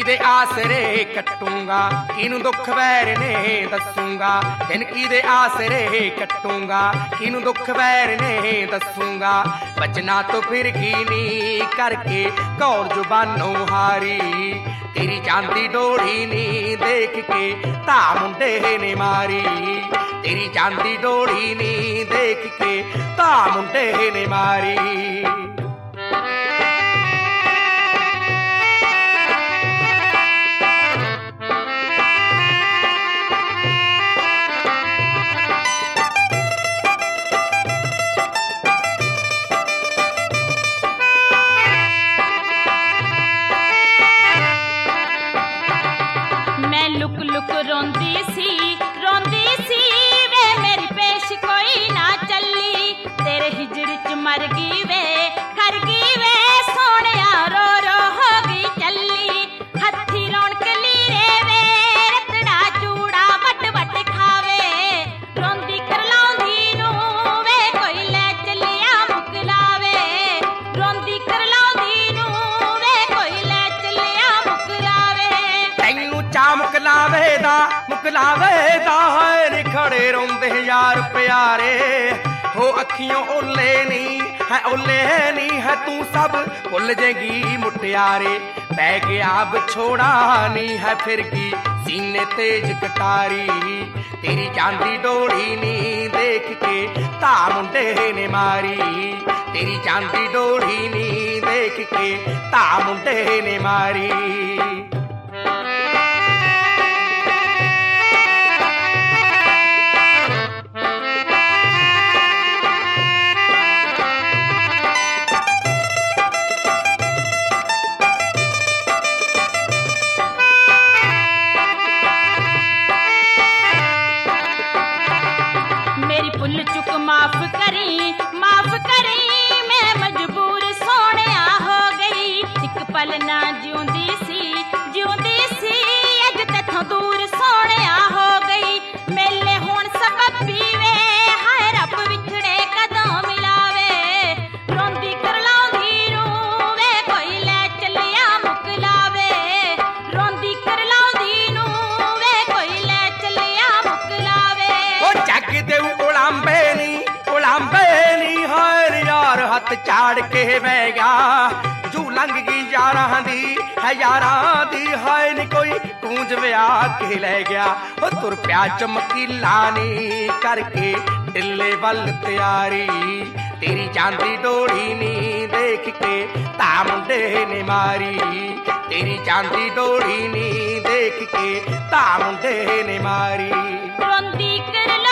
दे आसरे कटूंगा, किनू दुख वैर ने दसूंगा। जिनकी दे आसरे कटूंगा, किनू दुख वैर ने दसूंगा। बचना तो फिर की नी करके कौर जुबानों हारी। तेरी चांदी डोरी नी देख के ता मुंडे ने मारी। तेरी चांदी डोरी नी देख के ता मुंडे ने मारी। लुक रोंदी सी वे मेरी पेश कोई ना चली। तेरे हिजड़ च मर गई वे कर गई वे सोनिया रो रो हो गई चली। हथी रौनक लीरे वे रतड़ा चूड़ा वट वट खावे। रोंदी करलाउंदी नू वे कोई ले चलिया मुकलावे। रोंदी करलाउंदी नू वे कोई ले चलिया मुकलावे। तैनू चा मुकलावे दा है खड़े रोंदे यार प्यारे। हो अखियों ओले नहीं है तू सब भुल जेगी मुटियारे। पै गया बिछोड़ा नहीं है फिर की सीने तेज कटारी। तेरी चांदी डोरी नी देख के ता मुंडे ने मारी। तेरी चांदी डोरी नी देख के ता मुंडे ने मारी। मेरी भुल चुक माफ करी मैं मजबूर सोनिया हो गई। एक पल ना जिउंदी सी अज तैथों दूर सोनिया हो गई। मेले हुण सबब पीवे हाय रब विछड़े कदों मिलावे। रोंदी करलाउंदी नू वे कोई ले चलिया मुकलावे। रोंदी करलाउंदी नू वे कोई ले चलिया मुकलावे। ओ जग दे उड़ांबे नी हर यार हथ चाड़ के बह गया। जू लंघ गई यारां दी है नी कोई कूंज विया के ले गया। ओ तुर प्या चमकीला नी करके ढिले वल तैयारी। तेरी चांदी डोरी नी देख के ता मुंडे ने मारी। तेरी चांदी डोरी नी देख के ता मुंडे ने मारी। रोंदी कर